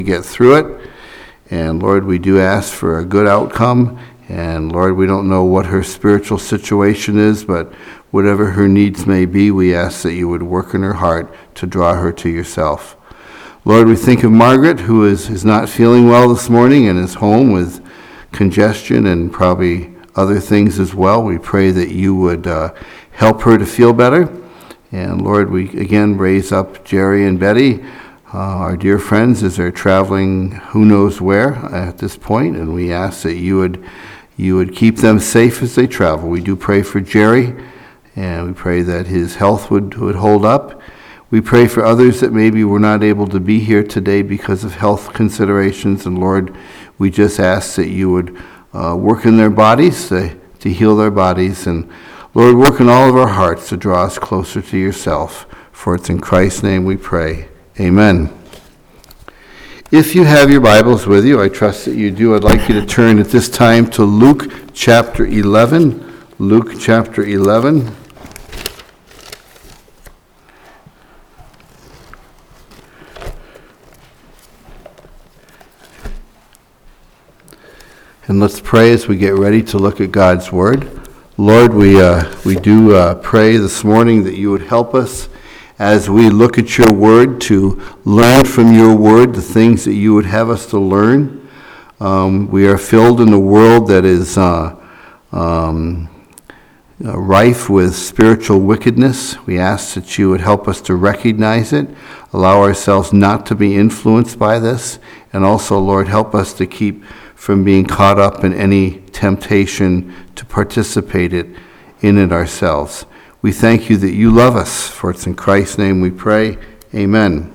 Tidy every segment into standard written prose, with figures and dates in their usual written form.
get through it. And Lord, we do ask for a good outcome. And Lord, we don't know what her spiritual situation is, but whatever her needs may be, we ask that you would work in her heart to draw her to yourself. Lord, we think of Margaret, who is not feeling well this morning and is home with congestion and probably other things as well. We pray that you would help her to feel better. And Lord, we again raise up Jerry and Betty, our dear friends, as they're traveling who knows where at this point, and we ask that you would keep them safe as they travel. We do pray for Jerry, and we pray that his health would hold up. We pray for others that maybe were not able to be here today because of health considerations, and Lord, we just ask that you would work in their bodies, to heal their bodies, and Lord, work in all of our hearts to draw us closer to yourself. For it's in Christ's name we pray. Amen. If you have your Bibles with you, I trust that you do, I'd like you to turn at this time to Luke chapter 11. Luke chapter 11. And let's pray as we get ready to look at God's Word. Lord, we do pray this morning that you would help us as we look at your Word to learn from your Word the things that you would have us to learn. We are filled in a world that is rife with spiritual wickedness. We ask that you would help us to recognize it, allow ourselves not to be influenced by this, and also, Lord, help us to keep from being caught up in any temptation to participate in it ourselves. We thank you that you love us, for it's in Christ's name we pray. Amen.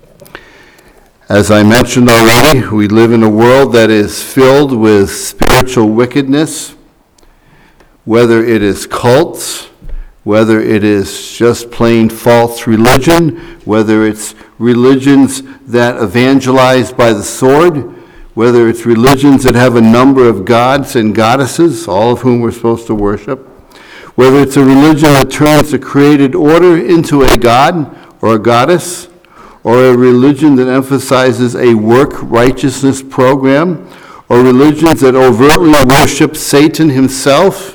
As I mentioned already, we live in a world that is filled with spiritual wickedness, whether it is cults, whether it is just plain false religion, whether it's religions that evangelize by the sword, whether it's religions that have a number of gods and goddesses, all of whom we're supposed to worship, whether it's a religion that turns the created order into a god or a goddess, or a religion that emphasizes a work righteousness program, or religions that overtly worship Satan himself.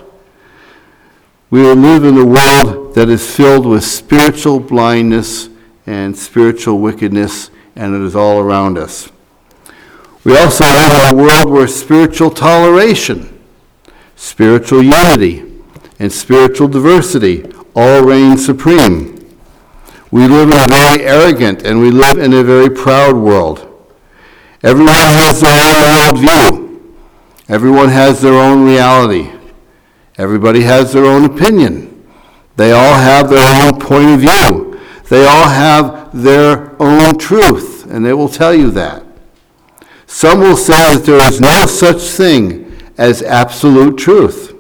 We live in a world that is filled with spiritual blindness and spiritual wickedness, and it is all around us. We also live in a world where spiritual toleration, spiritual unity, and spiritual diversity all reign supreme. We live in a very arrogant and we live in a very proud world. Everyone has their own worldview. Everyone has their own reality. Everybody has their own opinion. They all have their own point of view. They all have their own truth, and they will tell you that. Some will say that there is no such thing as absolute truth.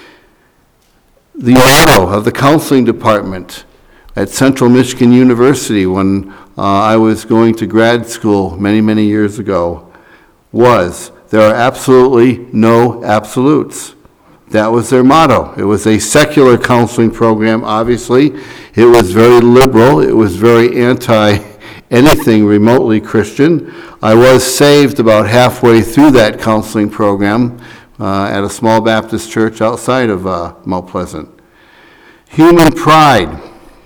The motto of the counseling department at Central Michigan University when I was going to grad school many, many years ago was, there are absolutely no absolutes. That was their motto. It was a secular counseling program, obviously. It was very liberal. It was very anti-anything remotely Christian. I was saved about halfway through that counseling program at a small Baptist church outside of Mount Pleasant. Human pride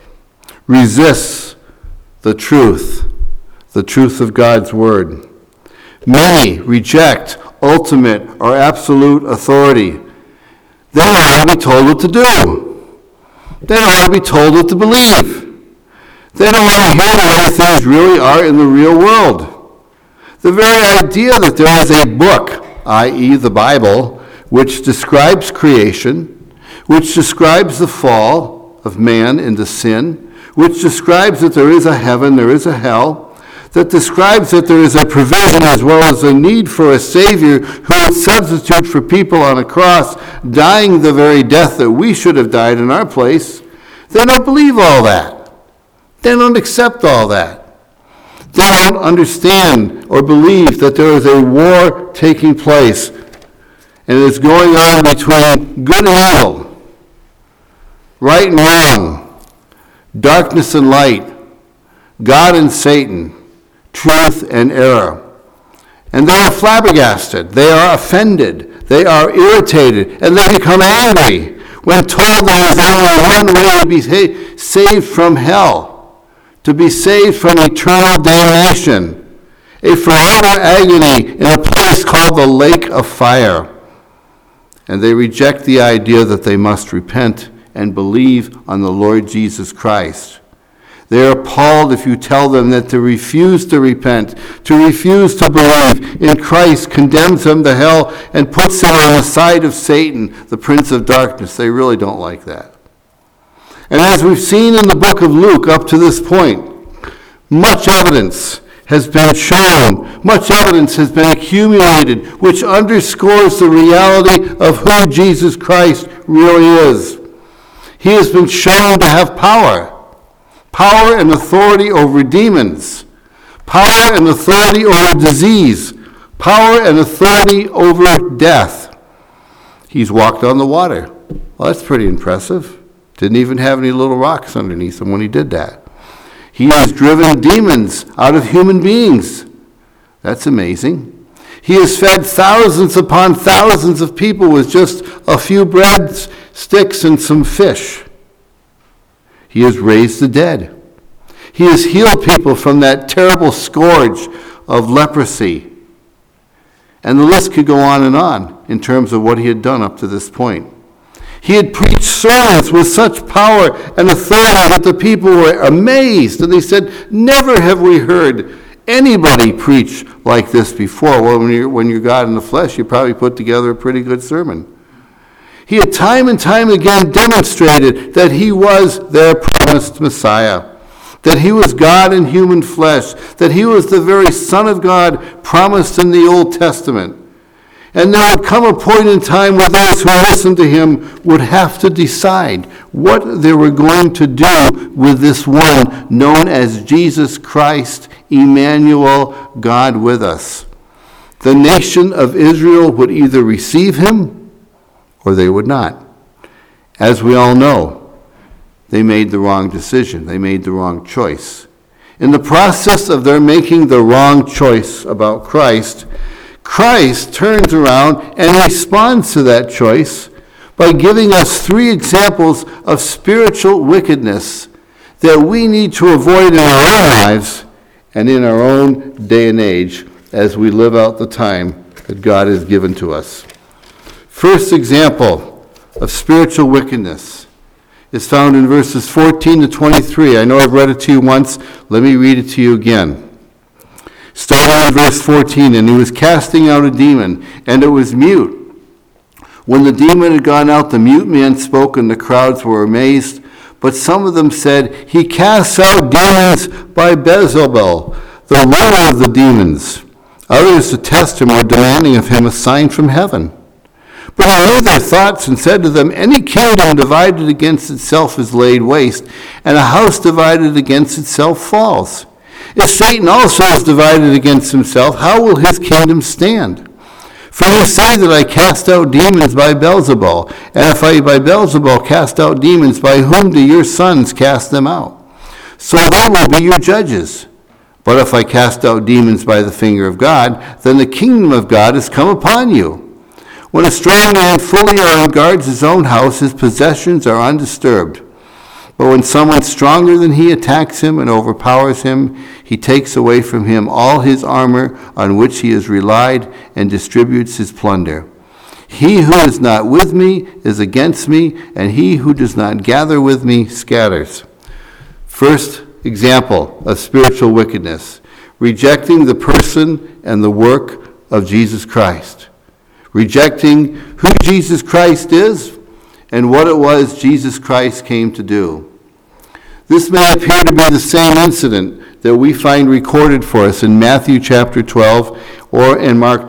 resists the truth of God's Word. Many reject ultimate or absolute authority. They don't want to be told what to do. They don't want to be told what to believe. They don't want to hear the way things really are in the real world. The very idea that there is a book, i.e. the Bible, which describes creation, which describes the fall of man into sin, which describes that there is a heaven, there is a hell, that describes that there is a provision as well as a need for a Savior who would substitute for people on a cross, dying the very death that we should have died in our place. They don't believe all that. They don't accept all that. They don't understand or believe that there is a war taking place and it's going on between good and evil, right and wrong, darkness and light, God and Satan, truth and error. And they are flabbergasted, they are offended, they are irritated, and they become angry when told there is only one way to be saved from hell, to be saved from eternal damnation, a forever agony in a place called the lake of fire. And they reject the idea that they must repent and believe on the Lord Jesus Christ. They are appalled if you tell them that to refuse to repent, to refuse to believe in Christ condemns them to hell and puts them on the side of Satan, the prince of darkness. They really don't like that. And as we've seen in the book of Luke up to this point, much evidence has been shown, much evidence has been accumulated, which underscores the reality of who Jesus Christ really is. He has been shown to have power and authority over demons, power and authority over disease, power and authority over death. He's walked on the water. Well, that's pretty impressive. Didn't even have any little rocks underneath him when he did that. He has driven demons out of human beings. That's amazing. He has fed thousands upon thousands of people with just a few bread sticks and some fish. He has raised the dead. He has healed people from that terrible scourge of leprosy. And the list could go on in terms of what he had done up to this point. He had preached sermons with such power and authority that the people were amazed. And they said, never have we heard anybody preach like this before. Well, when you're God in the flesh, you probably put together a pretty good sermon. He had time and time again demonstrated that he was their promised Messiah, that he was God in human flesh, that he was the very Son of God promised in the Old Testament. And there would come a point in time where those who listened to him would have to decide what they were going to do with this one known as Jesus Christ, Emmanuel, God with us. The nation of Israel would either receive him or they would not. As we all know, they made the wrong decision. They made the wrong choice. In the process of their making the wrong choice about Christ, Christ turns around and responds to that choice by giving us 3 examples of spiritual wickedness that we need to avoid in our own lives and in our own day and age as we live out the time that God has given to us. First example of spiritual wickedness is found in verses 14 to 23. I know I've read it to you once. Let me read it to you again. Starting in verse 14, and he was casting out a demon, and it was mute. When the demon had gone out, the mute man spoke, and the crowds were amazed. But some of them said, he casts out demons by Beelzebul, the ruler of the demons. Others, to test him, were demanding of him a sign from heaven. But he knew their thoughts and said to them, any kingdom divided against itself is laid waste, and a house divided against itself falls. If Satan also is divided against himself, how will his kingdom stand? For you say that I cast out demons by Beelzebul, and if I by Beelzebul cast out demons, by whom do your sons cast them out? So they will be your judges. But if I cast out demons by the finger of God, then the kingdom of God has come upon you. When a strong man fully guards his own house, his possessions are undisturbed. But when someone stronger than he attacks him and overpowers him, he takes away from him all his armor on which he has relied and distributes his plunder. He who is not with me is against me, and he who does not gather with me scatters. First example of spiritual wickedness, rejecting the person and the work of Jesus Christ. Rejecting who Jesus Christ is and what it was Jesus Christ came to do. This may appear to be the same incident that we find recorded for us in Matthew chapter 12 or in Mark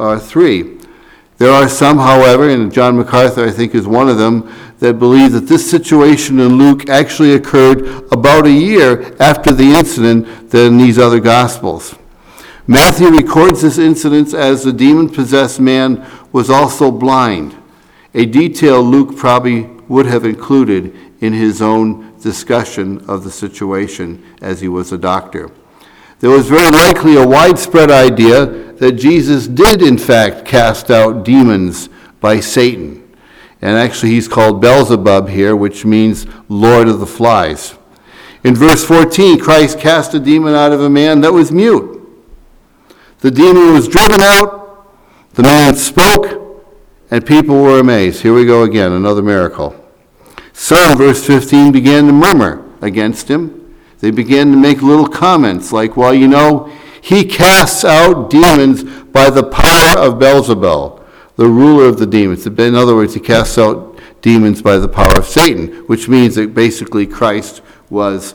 3. There are some, however, and John MacArthur I think is one of them, that believe that this situation in Luke actually occurred about a year after the incident than these other Gospels. Matthew records this incident as the demon-possessed man was also blind, a detail Luke probably would have included in his own discussion of the situation as he was a doctor. There was very likely a widespread idea that Jesus did in fact cast out demons by Satan. And actually he's called Beelzebub here, which means Lord of the Flies. In verse 14, Christ cast a demon out of a man that was mute. The demon was driven out, the man spoke, and people were amazed. Here we go again, another miracle. Some, verse 15, began to murmur against him. They began to make little comments like, well, you know, he casts out demons by the power of Beelzebul, the ruler of the demons. In other words, he casts out demons by the power of Satan, which means that basically Christ was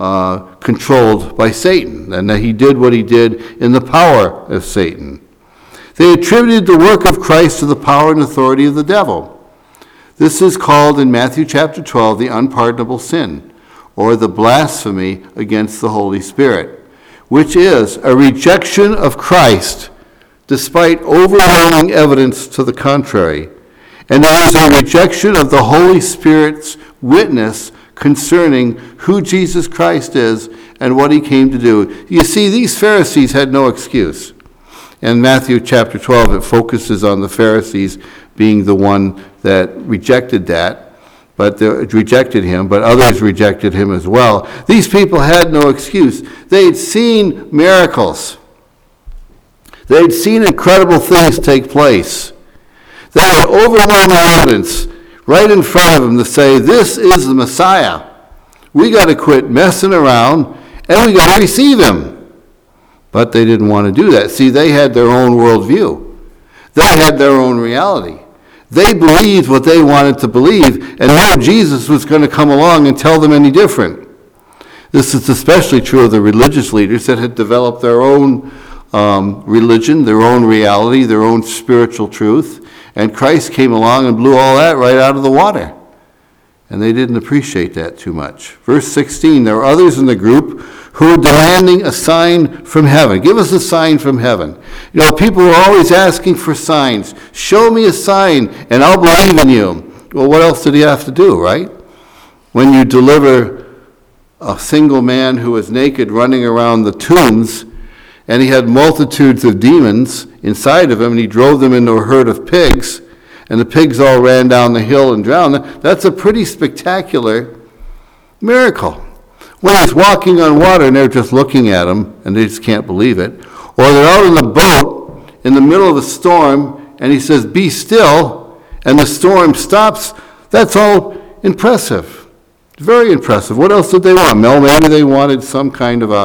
controlled by Satan, and that he did what he did in the power of Satan. They attributed the work of Christ to the power and authority of the devil. This is called in Matthew chapter 12 the unpardonable sin, or the blasphemy against the Holy Spirit, which is a rejection of Christ despite overwhelming evidence to the contrary. And it is a rejection of the Holy Spirit's witness concerning who Jesus Christ is and what he came to do. You see, these Pharisees had no excuse. In Matthew chapter 12, it focuses on the Pharisees being the one that rejected that, but they rejected him, but others rejected him as well. These people had no excuse. They had seen miracles. They had seen incredible things take place. They had overwhelming evidence right in front of them to say, this is the Messiah. We got to quit messing around, and we got to receive him. But they didn't want to do that. See, they had their own worldview. They had their own reality. They believed what they wanted to believe, and no Jesus was going to come along and tell them any different. This is especially true of the religious leaders that had developed their own religion, their own reality, their own spiritual truth. And Christ came along and blew all that right out of the water. And they didn't appreciate that too much. Verse 16, there were others in the group who were demanding a sign from heaven. Give us a sign from heaven. You know, people were always asking for signs. Show me a sign and I'll believe in you. Well, what else did he have to do, right? When you deliver a single man who was naked running around the tombs, and he had multitudes of demons inside of him, and he drove them into a herd of pigs, and the pigs all ran down the hill and drowned. That's a pretty spectacular miracle. When he's walking on water and they're just looking at him, and they just can't believe it, or they're out in the boat in the middle of a storm, and he says, be still, and the storm stops, that's all impressive. Very impressive. What else did they want? Well, maybe they wanted some kind of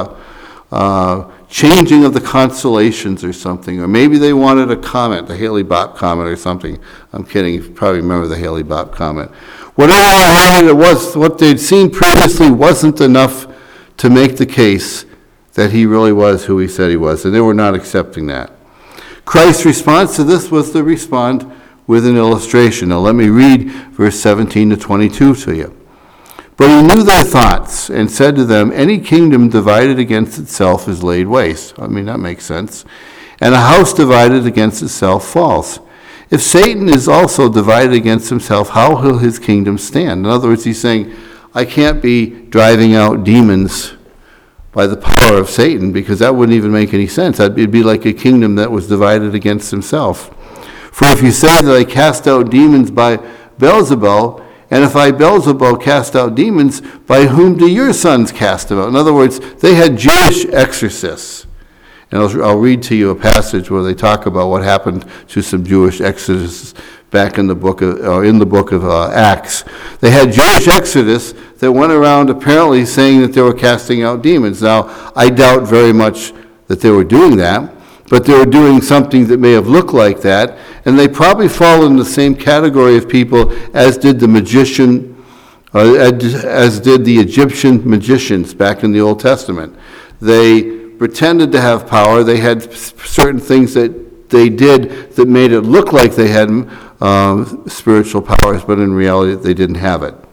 a changing of the constellations or something, or maybe they wanted a comet, the Halley-Bopp comet or something. I'm kidding, you probably remember the Halley-Bopp comet. Whatever it was, what they'd seen previously wasn't enough to make the case that he really was who he said he was, and they were not accepting that. Christ's response to this was to respond with an illustration. Now let me read verse 17 to 22 to you. But he knew their thoughts and said to them, any kingdom divided against itself is laid waste. I mean, that makes sense. And a house divided against itself falls. If Satan is also divided against himself, how will his kingdom stand? In other words, he's saying, I can't be driving out demons by the power of Satan, because that wouldn't even make any sense. It'd be like a kingdom that was divided against himself. For if you say that I cast out demons by Beelzebul, and if I, Beelzebul, cast out demons, by whom do your sons cast them out? In other words, they had Jewish exorcists. And I'll read to you a passage where they talk about what happened to some Jewish exorcists back in the book of Acts. They had Jewish exorcists that went around apparently saying that they were casting out demons. Now, I doubt very much that they were doing that, but they were doing something that may have looked like that, and they probably fall in the same category of people as did the magician, as did the Egyptian magicians back in the Old Testament. They pretended to have power. They had certain things that they did that made it look like they had spiritual powers, but in reality they didn't have it.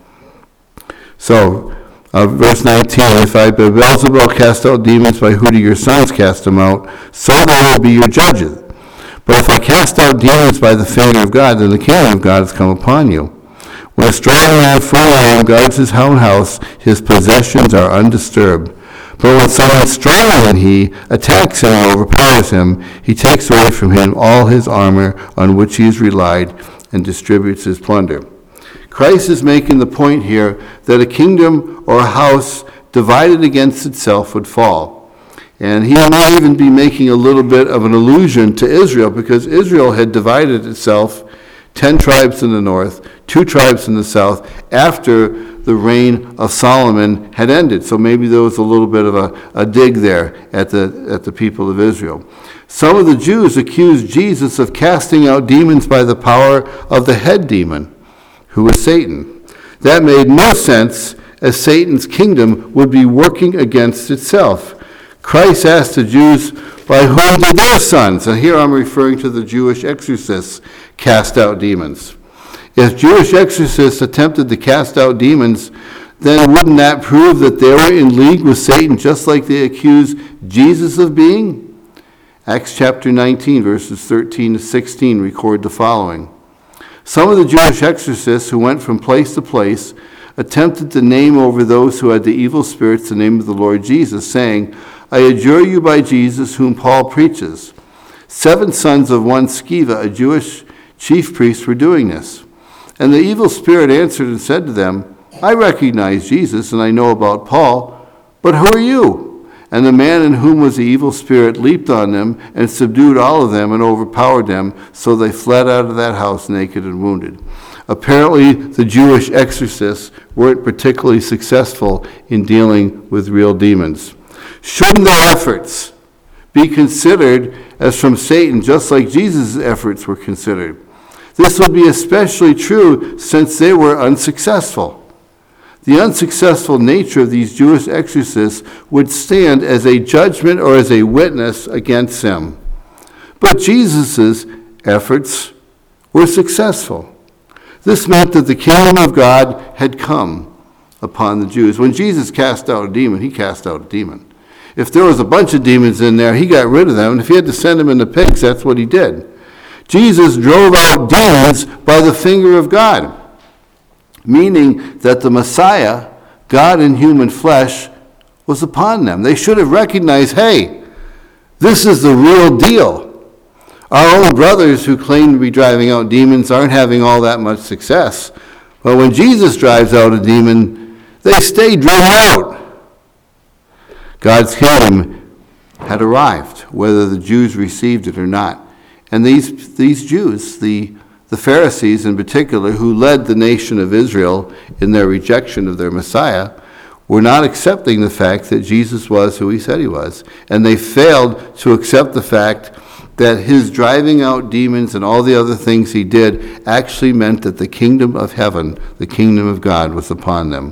So, verse 19, if I, Beelzebul, cast out demons, by who do your sons cast them out? So they will be your judges. But if I cast out demons by the finger of God, then the kingdom of God has come upon you. When a strong man full of guards his own house, his possessions are undisturbed. But when someone stronger than he attacks him and overpowers him, he takes away from him all his armor on which he has relied and distributes his plunder. Christ is making the point here that a kingdom or a house divided against itself would fall. And he may even be making a little bit of an allusion to Israel, because Israel had divided itself, 10 tribes in the north, 2 tribes in the south, after the reign of Solomon had ended. So maybe there was a little bit of a dig there at the people of Israel. Some of the Jews accused Jesus of casting out demons by the power of the head demon, who was Satan. That made no sense, as Satan's kingdom would be working against itself. Christ asked the Jews, by whom did their sons, and here I'm referring to the Jewish exorcists, cast out demons? If Jewish exorcists attempted to cast out demons, then wouldn't that prove that they were in league with Satan, just like they accused Jesus of being? Acts chapter 19, verses 13 to 16 record the following. Some of the Jewish exorcists who went from place to place attempted to name over those who had the evil spirits the name of the Lord Jesus, saying, I adjure you by Jesus whom Paul preaches. 7 sons of one Sceva, a Jewish chief priest, were doing this. And the evil spirit answered and said to them, I recognize Jesus and I know about Paul, but who are you? And the man in whom was the evil spirit leaped on them and subdued all of them and overpowered them, so they fled out of that house naked and wounded. Apparently, the Jewish exorcists weren't particularly successful in dealing with real demons. Shouldn't their efforts be considered as from Satan, just like Jesus' efforts were considered? This would be especially true since they were unsuccessful. The unsuccessful nature of these Jewish exorcists would stand as a judgment or as a witness against them. But Jesus' efforts were successful. This meant that the kingdom of God had come upon the Jews. When Jesus cast out a demon, he cast out a demon. If there was a bunch of demons in there, he got rid of them. And if he had to send them into pigs, that's what he did. Jesus drove out demons by the finger of God, meaning that the Messiah, God in human flesh, was upon them. They should have recognized, hey, this is the real deal. Our own brothers who claim to be driving out demons aren't having all that much success. But when Jesus drives out a demon, they stay driven out. God's kingdom had arrived, whether the Jews received it or not. And these Jews, the Pharisees in particular, who led the nation of Israel in their rejection of their Messiah, were not accepting the fact that Jesus was who he said he was. And they failed to accept the fact that his driving out demons and all the other things he did actually meant that the kingdom of heaven, the kingdom of God, was upon them.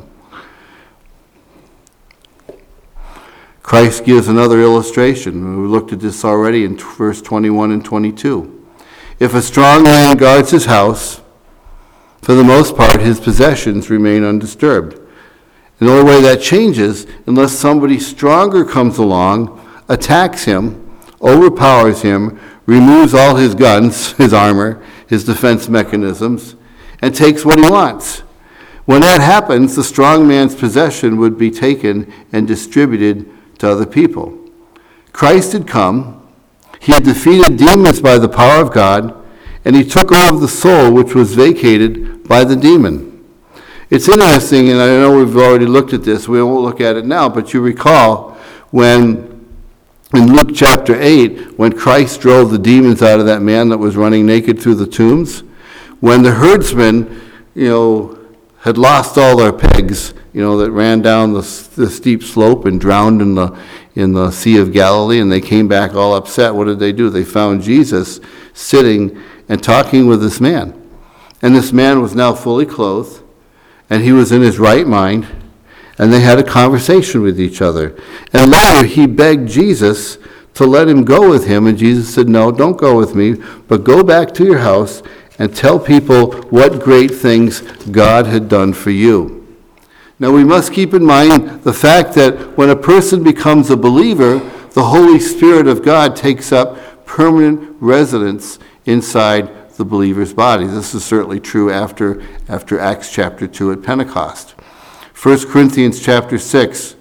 Christ gives another illustration. We looked at this already in verse 21 and 22. If a strong man guards his house, for the most part his possessions remain undisturbed. And the only way that changes, unless somebody stronger comes along, attacks him, overpowers him, removes all his guns, his armor, his defense mechanisms, and takes what he wants. When that happens, the strong man's possession would be taken and distributed to other people. Christ had come, he had defeated demons by the power of God, and he took over the soul which was vacated by the demon. It's interesting, and I know we've already looked at this, we won't look at it now, but you recall when in Luke chapter 8, when Christ drove the demons out of that man that was running naked through the tombs, when the herdsmen, had lost all their pigs, that ran down the steep slope and drowned in the Sea of Galilee, and they came back all upset. What did they do? They found Jesus sitting and talking with this man. And this man was now fully clothed, and he was in his right mind, and they had a conversation with each other. And later he begged Jesus to let him go with him, and Jesus said, no, don't go with me, but go back to your house and tell people what great things God had done for you. Now we must keep in mind the fact that when a person becomes a believer, the Holy Spirit of God takes up permanent residence inside the believer's body. This is certainly true after Acts chapter 2 at Pentecost. 1 Corinthians chapter 6,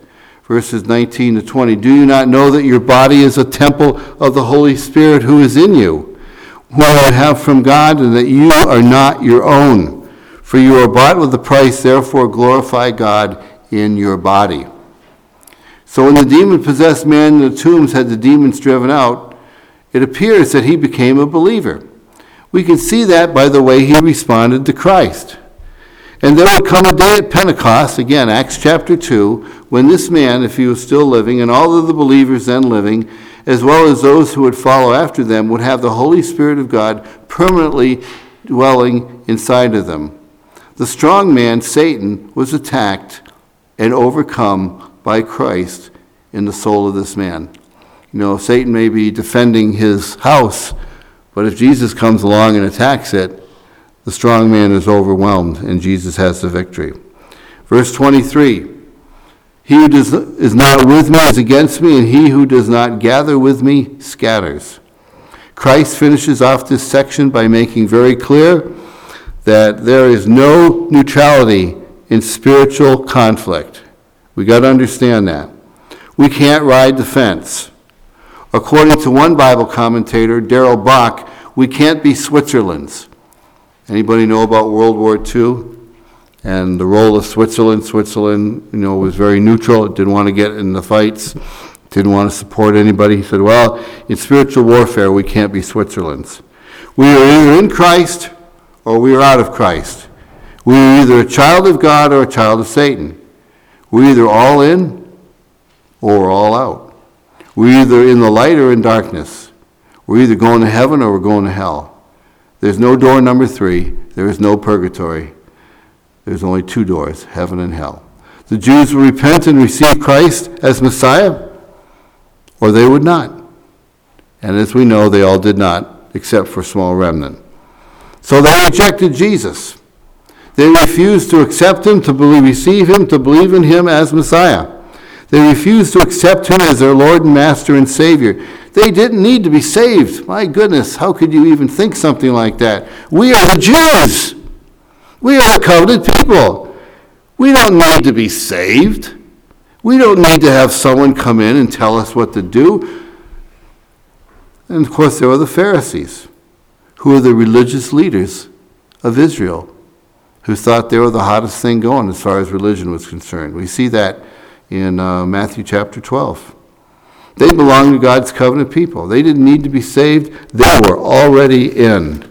verses 19 to 20. Do you not know that your body is a temple of the Holy Spirit who is in you, whom you have from God, and that you are not your own? For you are bought with a price, therefore glorify God in your body. So when the demon-possessed man in the tombs had the demons driven out, it appears that he became a believer. We can see that by the way he responded to Christ. And there would come a day at Pentecost, again, Acts chapter 2, when this man, if he was still living, and all of the believers then living, as well as those who would follow after them, would have the Holy Spirit of God permanently dwelling inside of them. The strong man, Satan, was attacked and overcome by Christ in the soul of this man. You know, Satan may be defending his house, but if Jesus comes along and attacks it, the strong man is overwhelmed, and Jesus has the victory. Verse 23, he who is not with me is against me, and he who does not gather with me scatters. Christ finishes off this section by making very clear that there is no neutrality in spiritual conflict. We got to understand that. We can't ride the fence. According to one Bible commentator, Darrell Bach, we can't be Switzerland's. Anybody know about World War II and the role of Switzerland? Switzerland, was very neutral. It didn't want to get in the fights, didn't want to support anybody. He said, well, in spiritual warfare, we can't be Switzerland's. We are either in Christ or we are out of Christ. We are either a child of God or a child of Satan. We're either all in or we're all out. We're either in the light or in darkness. We're either going to heaven or we're going to hell. There's no door number 3. There is no purgatory. There's only 2 doors, heaven and hell. The Jews will repent and receive Christ as Messiah, or they would not. And as we know, they all did not, except for a small remnant. So they rejected Jesus. They refused to accept him, to receive him, to believe in him as Messiah. They refused to accept him as their Lord and Master and Savior. They didn't need to be saved. My goodness, how could you even think something like that? We are the Jews. We are the covenant people. We don't need to be saved. We don't need to have someone come in and tell us what to do. And of course, there were the Pharisees, who are the religious leaders of Israel, who thought they were the hottest thing going as far as religion was concerned. We see that in Matthew chapter 12. They belonged to God's covenant people. They didn't need to be saved. They were already in.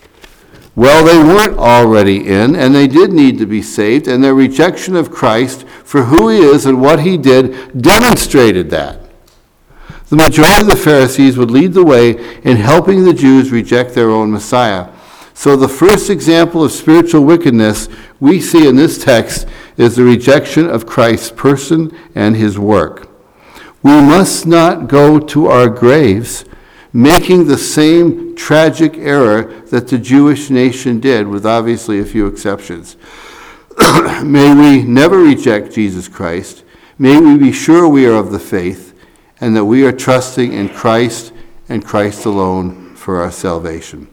Well, they weren't already in, and they did need to be saved, and their rejection of Christ for who he is and what he did demonstrated that. The majority of the Pharisees would lead the way in helping the Jews reject their own Messiah. So the first example of spiritual wickedness we see in this text is the rejection of Christ's person and his work. We must not go to our graves making the same tragic error that the Jewish nation did, with obviously a few exceptions. May we never reject Jesus Christ. May we be sure we are of the faith and that we are trusting in Christ and Christ alone for our salvation.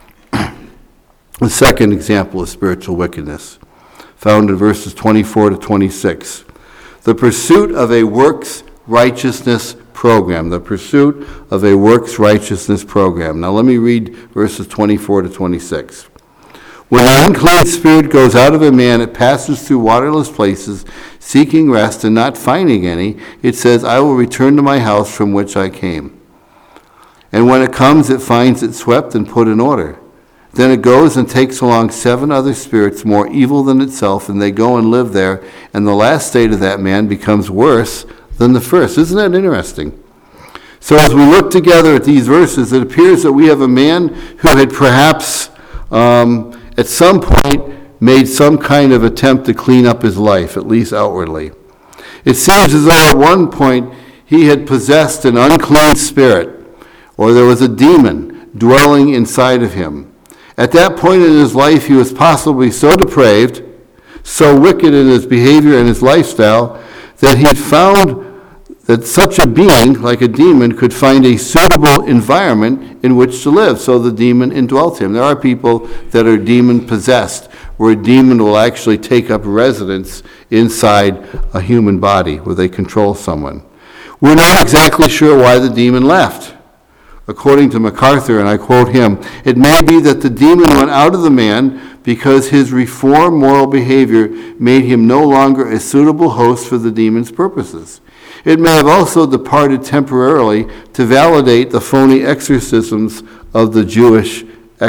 The second example of spiritual wickedness, found in verses 24 to 26. The pursuit of a works righteousness program. The pursuit of a works righteousness program. Now let me read verses 24 to 26. When an unclean spirit goes out of a man, it passes through waterless places, seeking rest and not finding any. It says, I will return to my house from which I came. And when it comes, it finds it swept and put in order. Then it goes and takes along 7 other spirits more evil than itself, and they go and live there, and the last state of that man becomes worse than the first. Isn't that interesting? So as we look together at these verses, it appears that we have a man who had perhaps at some point made some kind of attempt to clean up his life, at least outwardly. It seems as though at one point he had possessed an unclean spirit, or there was a demon dwelling inside of him. At that point in his life, he was possibly so depraved, so wicked in his behavior and his lifestyle, that he had found that such a being, like a demon, could find a suitable environment in which to live. So the demon indwelt him. There are people that are demon-possessed where a demon will actually take up residence inside a human body, where they control someone. We're not exactly sure why the demon left. According to MacArthur, and I quote him, "It may be that the demon went out of the man because his reformed moral behavior made him no longer a suitable host for the demon's purposes. It may have also departed temporarily to validate the phony exorcisms of the Jewish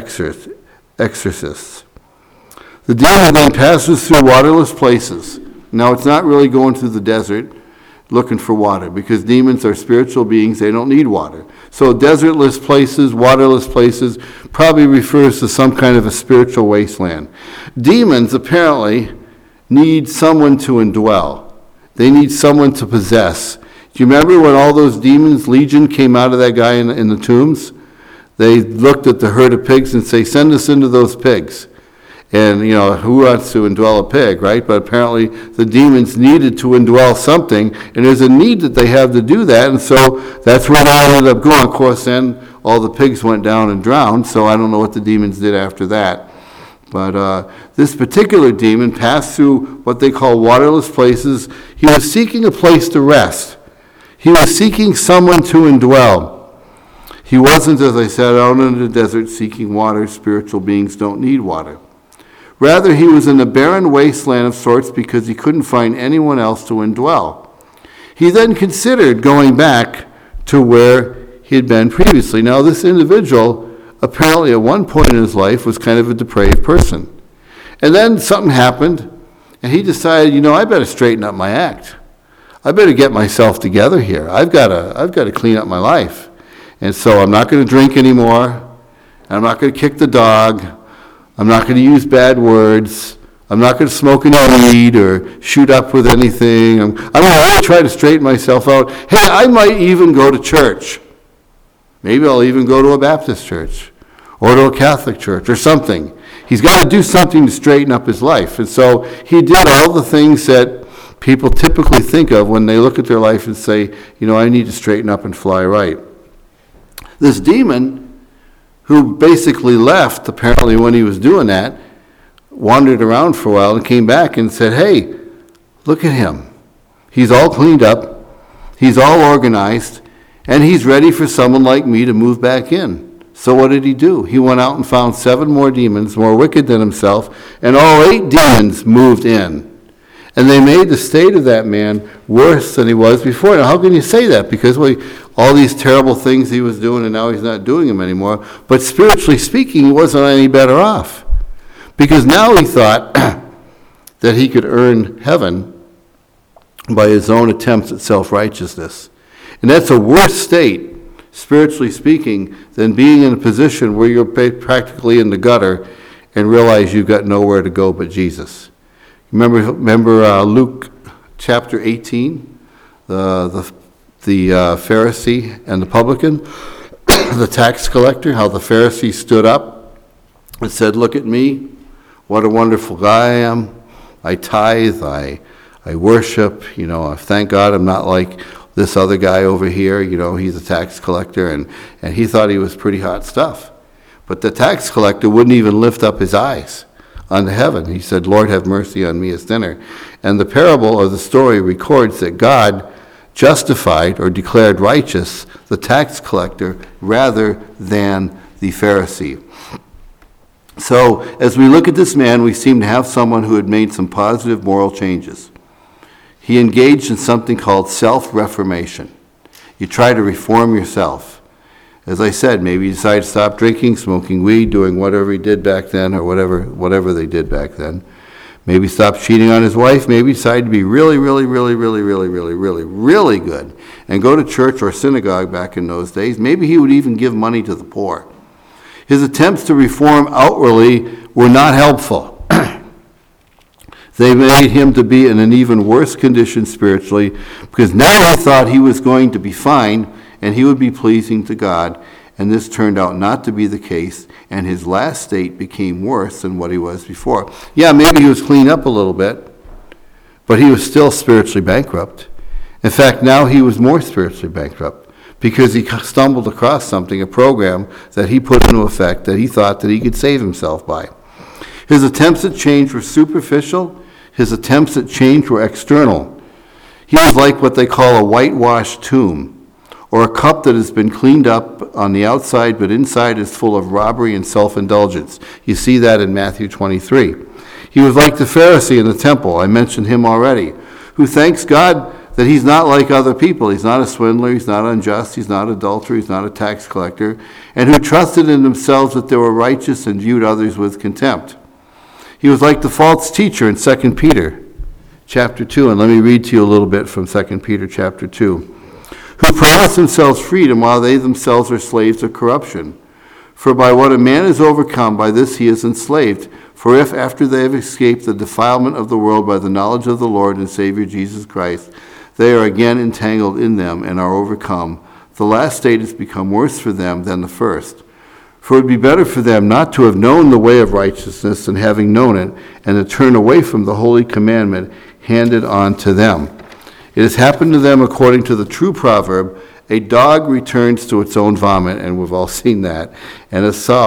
exorcists. The demon then passes through waterless places. Now, it's not really going through the desert looking for water, because demons are spiritual beings. They don't need water. So desertless places, waterless places, probably refers to some kind of a spiritual wasteland. Demons apparently need someone to indwell. They need someone to possess. Do you remember when all those demons, legion, came out of that guy in the tombs? They looked at the herd of pigs and say, "Send us into those pigs." And, who wants to indwell a pig, right? But apparently the demons needed to indwell something, and there's a need that they have to do that, and so that's where it all ended up going. Of course, then all the pigs went down and drowned, so I don't know what the demons did after that. But this particular demon passed through what they call waterless places. He was seeking a place to rest. He was seeking someone to indwell. He wasn't, as I said, out in the desert seeking water. Spiritual beings don't need water. Rather, he was in a barren wasteland of sorts because he couldn't find anyone else to indwell. He then considered going back to where he had been previously. Now, this individual, apparently at one point in his life, was kind of a depraved person. And then something happened, and he decided, I better straighten up my act. I better get myself together here. I've got to clean up my life. And so I'm not going to drink anymore. I'm not going to kick the dog. I'm not going to use bad words. I'm not going to smoke any weed or shoot up with anything. I'm going to really try to straighten myself out. Hey, I might even go to church. Maybe I'll even go to a Baptist church or to a Catholic church or something. He's got to do something to straighten up his life. And so he did all the things that people typically think of when they look at their life and say, I need to straighten up and fly right. This demon, who basically left, apparently when he was doing that, wandered around for a while and came back and said, "Hey, look at him. He's all cleaned up, he's all organized, and he's ready for someone like me to move back in." So what did he do? He went out and found 7 more demons, more wicked than himself, and all 8 demons moved in. And they made the state of that man worse than he was before. Now, how can you say that? Because all these terrible things he was doing, and now he's not doing them anymore. But spiritually speaking, he wasn't any better off. Because now he thought that he could earn heaven by his own attempts at self-righteousness. And that's a worse state, spiritually speaking, than being in a position where you're practically in the gutter and realize you've got nowhere to go but Jesus. Remember Luke chapter 18, the Pharisee and the publican, the tax collector, how the Pharisee stood up and said, "Look at me, what a wonderful guy I am. I tithe, I worship, thank God I'm not like this other guy over here, he's a tax collector," and he thought he was pretty hot stuff. But the tax collector wouldn't even lift up his eyes unto heaven. He said, "Lord, have mercy on me, a sinner." And the parable or the story records that God justified or declared righteous the tax collector rather than the Pharisee. So as we look at this man, we seem to have someone who had made some positive moral changes. He engaged in something called self-reformation. You try to reform yourself. As I said, maybe you decide to stop drinking, smoking weed, doing whatever he did back then, or whatever they did back then. Maybe stop cheating on his wife. Maybe decide to be really, really, really, really, really, really, really, really good and go to church or synagogue back in those days. Maybe he would even give money to the poor. His attempts to reform outwardly were not helpful. They made him to be in an even worse condition spiritually, because now he thought he was going to be fine and he would be pleasing to God, and this turned out not to be the case, and his last state became worse than what he was before. Yeah, maybe he was cleaned up a little bit, but he was still spiritually bankrupt. In fact, now he was more spiritually bankrupt, because he stumbled across something, a program that he put into effect that he thought that he could save himself by. His attempts at change were superficial. His attempts at change were external. He was like what they call a whitewashed tomb, or a cup that has been cleaned up on the outside, but inside is full of robbery and self-indulgence. You see that in Matthew 23. He was like the Pharisee in the temple, I mentioned him already, who thanks God that he's not like other people. He's not a swindler, he's not unjust, he's not an adulterer, he's not a tax collector, and who trusted in themselves that they were righteous and viewed others with contempt. He was like the false teacher in 2 Peter chapter 2, and let me read to you a little bit from 2 Peter chapter 2, who promise themselves freedom while they themselves are slaves of corruption. For by what a man is overcome, by this he is enslaved. For if after they have escaped the defilement of the world by the knowledge of the Lord and Savior Jesus Christ, they are again entangled in them and are overcome, the last state has become worse for them than the first. For it would be better for them not to have known the way of righteousness than having known it, and to turn away from the holy commandment handed on to them. It has happened to them according to the true proverb, a dog returns to its own vomit, and we've all seen that, and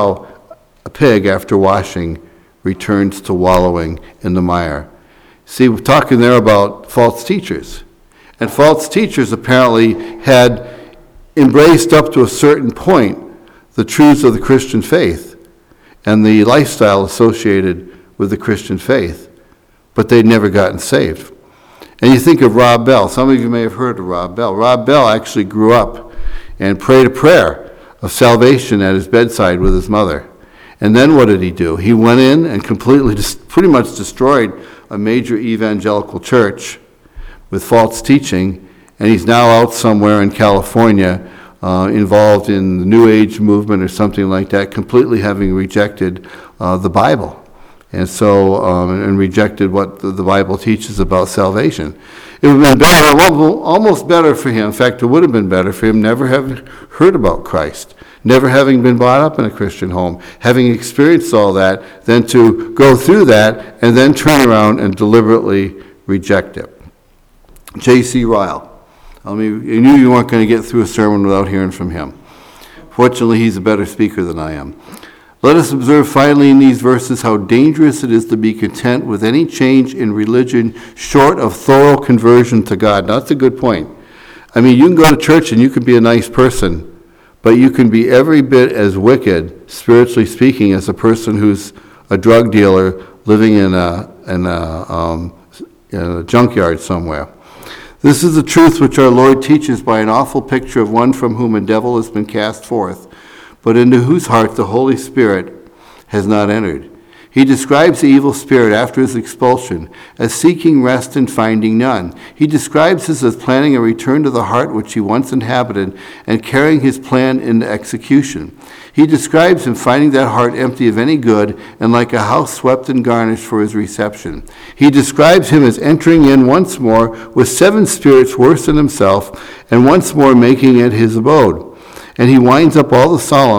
a pig after washing returns to wallowing in the mire. See, we're talking there about false teachers. And false teachers apparently had embraced up to a certain point the truths of the Christian faith and the lifestyle associated with the Christian faith, but they'd never gotten saved. And you think of Rob Bell. Some of you may have heard of Rob Bell. Rob Bell actually grew up and prayed a prayer of salvation at his bedside with his mother. And then what did he do? He went in and completely, pretty much destroyed a major evangelical church with false teaching, and he's now out somewhere in California involved in the New Age movement or something like that, completely having rejected the Bible. And so, and rejected what the Bible teaches about salvation. It would have been better, almost better for him. In fact, it would have been better for him never having heard about Christ, never having been brought up in a Christian home, having experienced all that, than to go through that and then turn around and deliberately reject it. J.C. Ryle. I knew you weren't going to get through a sermon without hearing from him. Fortunately, he's a better speaker than I am. Let us observe finally in these verses how dangerous it is to be content with any change in religion short of thorough conversion to God. Now, that's a good point. I mean, you can go to church and you can be a nice person, but you can be every bit as wicked, spiritually speaking, as a person who's a drug dealer living in a junkyard somewhere. This is the truth which our Lord teaches by an awful picture of one from whom a devil has been cast forth, but into whose heart the Holy Spirit has not entered. He describes the evil spirit after his expulsion as seeking rest and finding none. He describes this as planning a return to the heart which he once inhabited and carrying his plan into execution. He describes him finding that heart empty of any good and like a house swept and garnished for his reception. He describes him as entering in once more with 7 spirits worse than himself and once more making it his abode. And he winds up all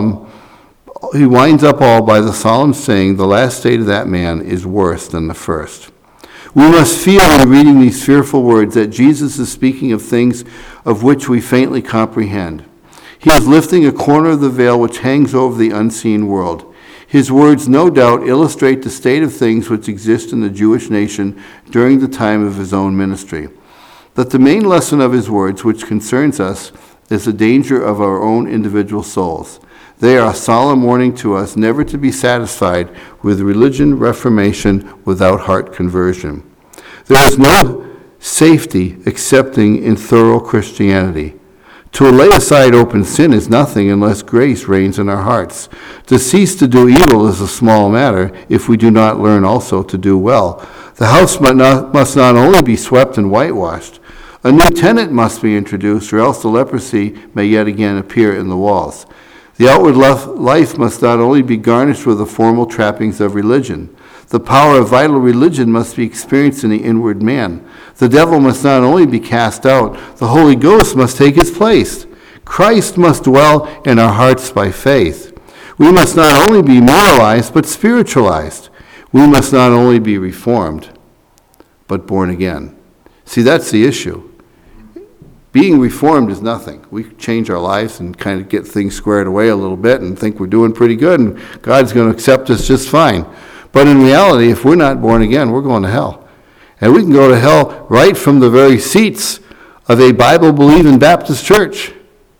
by the solemn saying, the last state of that man is worse than the first. We must feel in reading these fearful words that Jesus is speaking of things of which we faintly comprehend. He is lifting a corner of the veil which hangs over the unseen world. His words, no doubt, illustrate the state of things which exist in the Jewish nation during the time of his own ministry. But the main lesson of his words, which concerns us, is the danger of our own individual souls. They are a solemn warning to us never to be satisfied with religion reformation without heart conversion. There is no safety excepting in thorough Christianity. To lay aside open sin is nothing unless grace reigns in our hearts. To cease to do evil is a small matter if we do not learn also to do well. The house must not only be swept and whitewashed, a new tenant must be introduced, or else the leprosy may yet again appear in the walls. The outward life must not only be garnished with the formal trappings of religion. The power of vital religion must be experienced in the inward man. The devil must not only be cast out, the Holy Ghost must take his place. Christ must dwell in our hearts by faith. We must not only be moralized, but spiritualized. We must not only be reformed, but born again. See, that's the issue. Being reformed is nothing. We change our lives and kind of get things squared away a little bit and think we're doing pretty good and God's going to accept us just fine. But in reality, if we're not born again, we're going to hell. And we can go to hell right from the very seats of a Bible-believing Baptist church.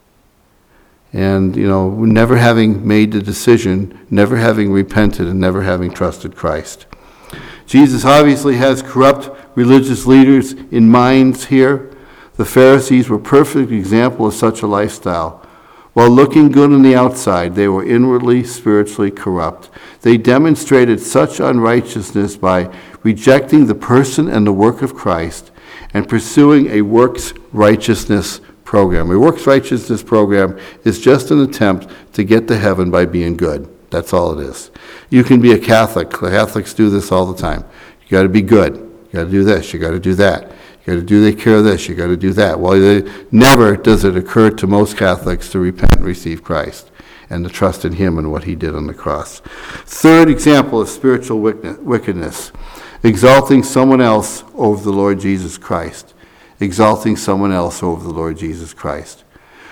And, never having made the decision, never having repented, and never having trusted Christ. Jesus obviously has corrupt religious leaders in mind here. The Pharisees were a perfect example of such a lifestyle. While looking good on the outside, they were inwardly, spiritually corrupt. They demonstrated such unrighteousness by rejecting the person and the work of Christ and pursuing a works righteousness program. A works righteousness program is just an attempt to get to heaven by being good. That's all it is. You can be a Catholic. The Catholics do this all the time. You got to be good. You got to do this. You got to do that. You got to take care of this. You got to do that. Well, never does it occur to most Catholics to repent and receive Christ and to trust in Him and what He did on the cross. Third example of spiritual wickedness: exalting someone else over the Lord Jesus Christ. Exalting someone else over the Lord Jesus Christ.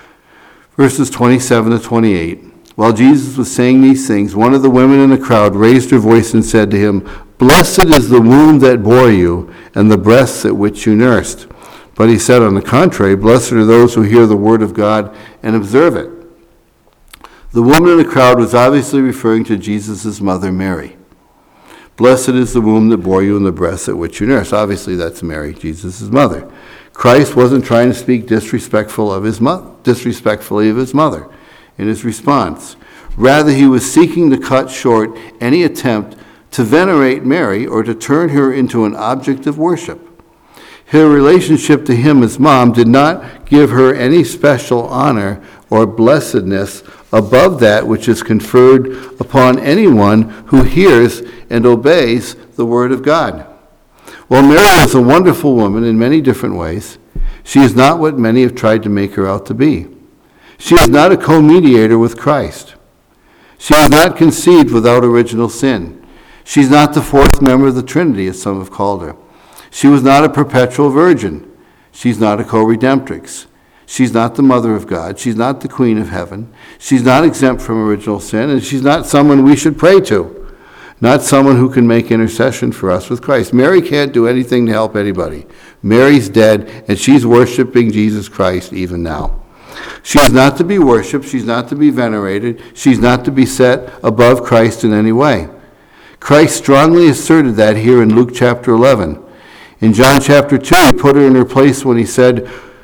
Verses 27 to 28. While Jesus was saying these things, one of the women in the crowd raised her voice and said to Him, "Blessed is the womb that bore you, and the breasts at which you nursed." But He said, on the contrary, "Blessed are those who hear the word of God and observe it." The woman in the crowd was obviously referring to Jesus' mother, Mary. Blessed is the womb that bore you and the breasts at which you nursed. Obviously, that's Mary, Jesus' mother. Christ wasn't trying to speak disrespectfully of his mother in his response. Rather, He was seeking to cut short any attempt to venerate Mary or to turn her into an object of worship. Her relationship to Him as mom did not give her any special honor or blessedness above that which is conferred upon anyone who hears and obeys the Word of God. While Mary is a wonderful woman in many different ways, she is not what many have tried to make her out to be. She is not a co-mediator with Christ. She is not conceived without original sin. She's not the fourth member of the Trinity, as some have called her. She was not a perpetual virgin. She's not a co-redemptrix. She's not the mother of God. She's not the queen of heaven. She's not exempt from original sin, and she's not someone we should pray to. Not someone who can make intercession for us with Christ. Mary can't do anything to help anybody. Mary's dead, and she's worshiping Jesus Christ even now. She's not to be worshipped. She's not to be venerated. She's not to be set above Christ in any way. Christ strongly asserted that here in Luke chapter 11. In John chapter 2, He put her in her place when He said,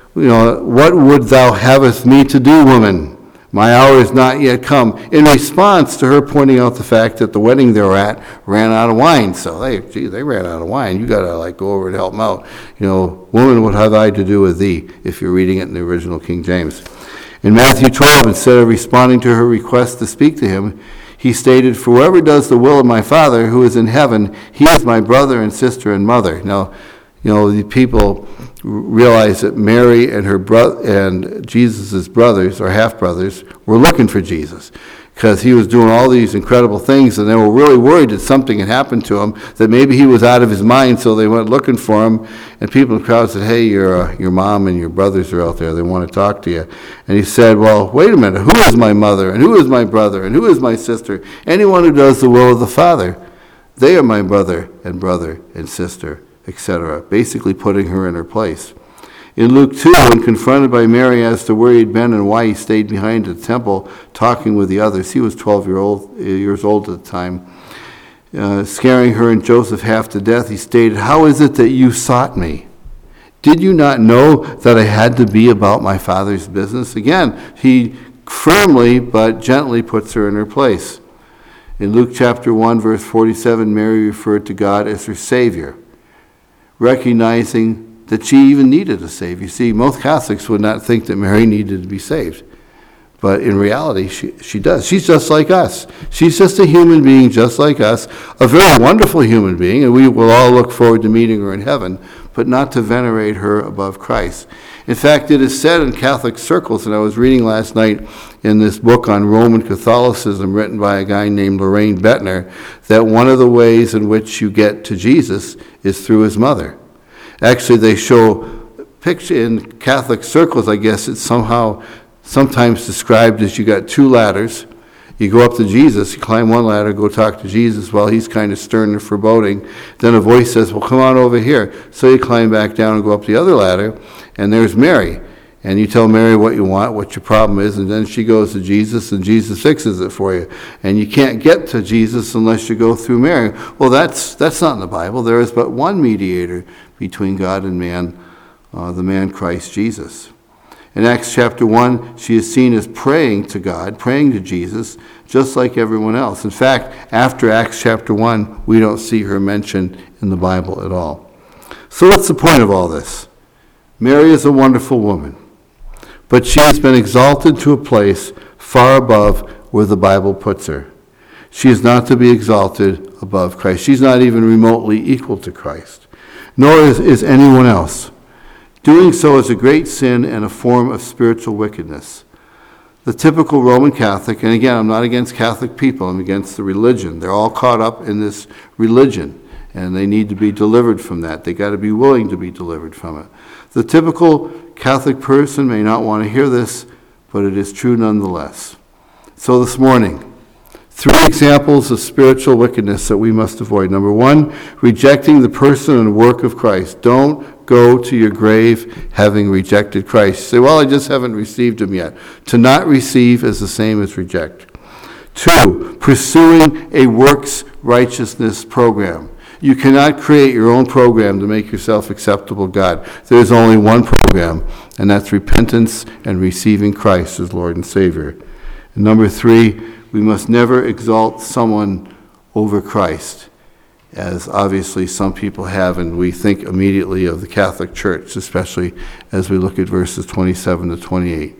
"What would thou havest me to do, woman? My hour is not yet come," in response to her pointing out the fact that the wedding they were at ran out of wine. So, they ran out of wine. You got to go over and help them out. "Woman, what have I to do with thee?" if you're reading it in the original King James. In Matthew 12, instead of responding to her request to speak to Him, He stated, "For whoever does the will of my Father who is in heaven, he is my brother and sister and mother." Now, the people realized that Mary and her and Jesus' brothers, or half-brothers, were looking for Jesus because He was doing all these incredible things, and they were really worried that something had happened to Him, that maybe He was out of His mind, so they went looking for Him, and people in the crowd said, "Hey, your mom and your brothers are out there. They want to talk to you." And He said, "Well, wait a minute. Who is my mother, and who is my brother, and who is my sister? Anyone who does the will of the Father, they are my brother and sister," etc., basically putting her in her place. In Luke 2, when confronted by Mary as to where he'd been and why he stayed behind at the temple talking with the others, he was 12 years old at the time, scaring her and Joseph half to death, he stated, "How is it that you sought me? Did you not know that I had to be about my Father's business?" Again, He firmly but gently puts her in her place. In Luke chapter 1, verse 47, Mary referred to God as her Savior, recognizing that she even needed a Savior. See, most Catholics would not think that Mary needed to be saved. But in reality, she does. She's just like us. She's just a human being just like us, a very wonderful human being, and we will all look forward to meeting her in heaven, but not to venerate her above Christ. In fact, it is said in Catholic circles, and I was reading last night in this book on Roman Catholicism written by a guy named Loraine Bettner, that one of the ways in which you get to Jesus is through His mother. Actually, they show picture in Catholic circles, I guess it's sometimes described as you got two ladders, You go up to Jesus, you climb one ladder, go talk to Jesus while he's kind of stern and foreboding. Then a voice says, well, come on over here. So you climb back down and go up the other ladder, and there's Mary. And you tell Mary what you want, what your problem is, and then she goes to Jesus, and Jesus fixes it for you. And you can't get to Jesus unless you go through Mary. Well, that's not in the Bible. There is but one mediator between God and man, the man Christ Jesus. In Acts chapter 1, she is seen as praying to God, praying to Jesus, just like everyone else. In fact, after Acts chapter 1, we don't see her mentioned in the Bible at all. So what's the point of all this? Mary is a wonderful woman, but she has been exalted to a place far above where the Bible puts her. She is not to be exalted above Christ. She's not even remotely equal to Christ, nor is anyone else. Doing so is a great sin and a form of spiritual wickedness. The typical Roman Catholic, and again, I'm not against Catholic people, I'm against the religion. They're all caught up in this religion, and they need to be delivered from that. They got to be willing to be delivered from it. The typical Catholic person may not want to hear this, but it is true nonetheless. So this morning, 3 examples of spiritual wickedness that we must avoid. Number 1, rejecting the person and work of Christ. Don't go to your grave having rejected Christ. You say, well, I just haven't received him yet. To not receive is the same as reject. 2, pursuing a works righteousness program. You cannot create your own program to make yourself acceptable to God. There's only one program, and that's repentance and receiving Christ as Lord and Savior. And number 3, we must never exalt someone over Christ, as obviously some people have, and we think immediately of the Catholic Church, especially as we look at verses 27 to 28.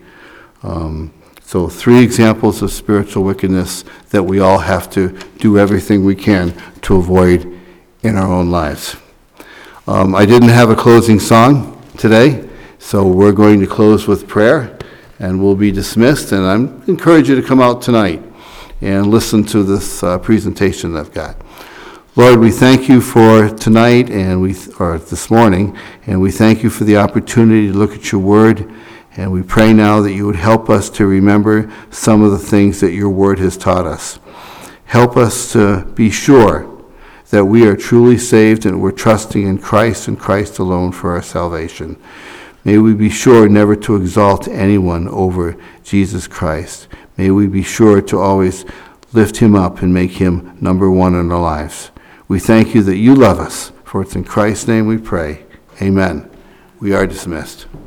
So 3 examples of spiritual wickedness that we all have to do everything we can to avoid in our own lives. I didn't have a closing song today, so we're going to close with prayer, and we'll be dismissed. And I encourage you to come out tonight and listen to this presentation I've got. Lord, we thank you for tonight or this morning, and we thank you for the opportunity to look at your word, and we pray now that you would help us to remember some of the things that your word has taught us. Help us to be sure that we are truly saved and we're trusting in Christ and Christ alone for our salvation. May we be sure never to exalt anyone over Jesus Christ. May we be sure to always lift him up and make him number 1 in our lives. We thank you that you love us, for it's in Christ's name we pray. Amen. We are dismissed.